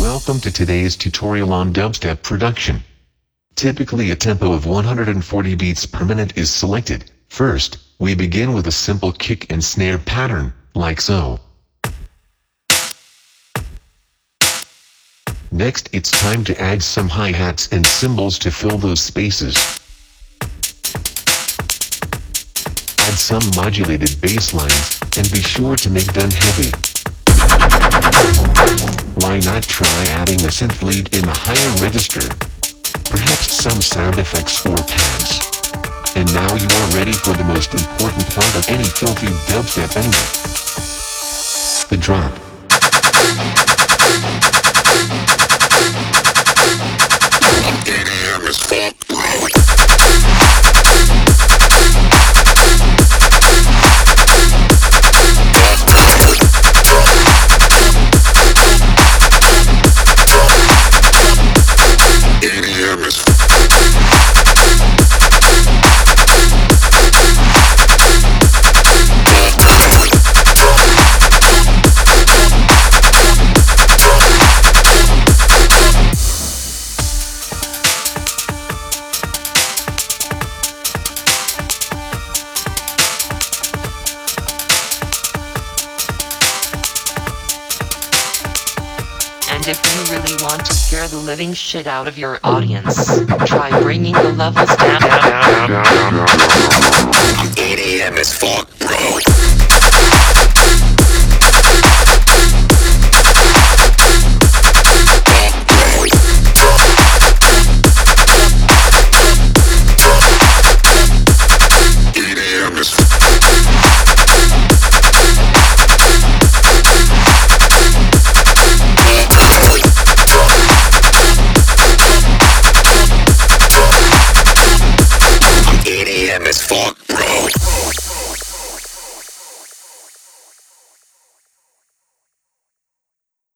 Welcome to today's tutorial on dubstep production. Typically a tempo of 140 beats per minute is selected. First, we begin with a simple kick and snare pattern, like so. Next it's time to add some hi-hats and cymbals to fill those spaces. Add some modulated bass lines, and be sure to make them heavy. Why not try adding a synth lead in a higher register? Perhaps some sound effects or pads. And now you are ready for the most important part of any filthy dubstep banger. The drop. EDM is fuck, bro. And if you really want to scare the living shit out of your audience, try bringing the levels down. EDM is fuck, bro. EDM is fuck, bro.